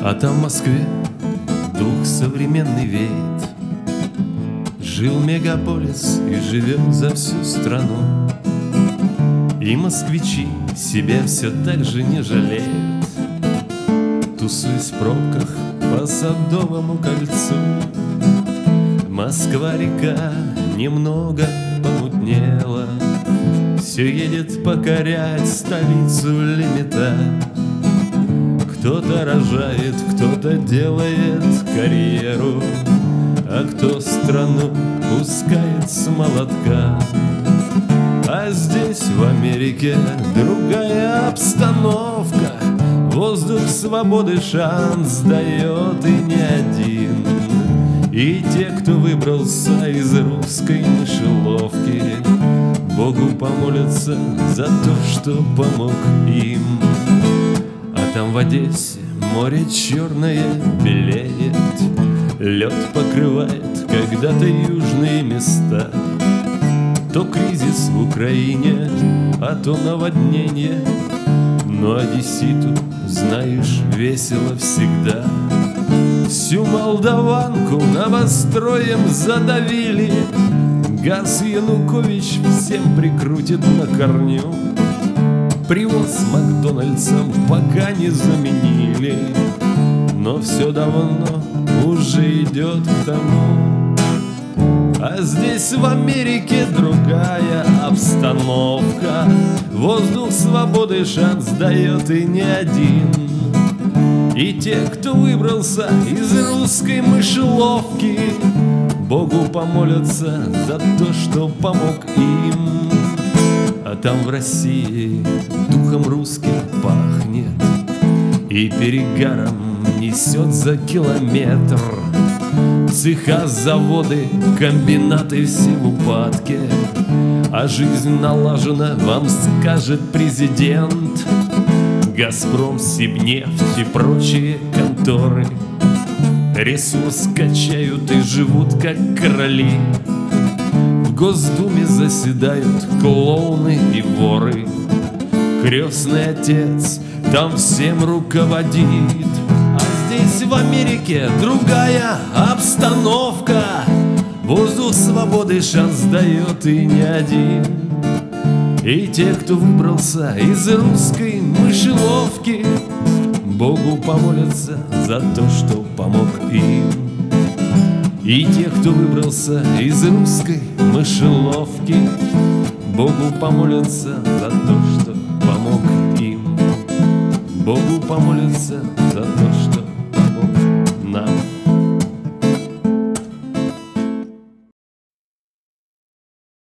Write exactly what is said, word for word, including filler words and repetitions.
А там в Москве дух современный веет. Жил мегаполис и живет за всю страну. И москвичи себя все так же не жалеют, тусуясь в пробках по Садовому кольцу. Москва-река немного помутнела, все едет покорять столицу лимита. Кто-то рожает, кто-то делает карьеру, а кто страну пускает с молотка. А здесь, в Америке, другая обстановка. Воздух свободы шанс дает и не один. И те, кто выбрался из русской мышеловки, Богу помолятся за то, что помог им. А там в Одессе море черное белеет, лед покрывает когда-то южные места. То кризис в Украине, а то наводнение, но одесситу, знаешь, весело всегда. Всю молдаванку новостроем задавили, газ Янукович всем прикрутит на корню. Привоз Макдональдсом пока не заменили, но все давно уже идет к тому. А здесь, в Америке, другая обстановка. Воздух свободы шанс дает и не один. И те, кто выбрался из русской мышеловки, Богу помолятся за то, что помог им. А там в России духом русским пахнет, и перегаром несет за километр. Цеха, заводы, комбинаты все в упадке, а жизнь налажена, вам скажет президент. Газпром, Сибнефть и прочие конторы ресурс качают и живут как короли. В Госдуме заседают клоуны и воры. Крестный отец там всем руководит. Здесь, в Америке, другая обстановка. Воздух свободы шанс дает и не один. И те, кто выбрался из русской мышеловки, Богу помолятся за то, что помог им. И те, кто выбрался из русской мышеловки, Богу помолятся за то, что помог им. Богу помолятся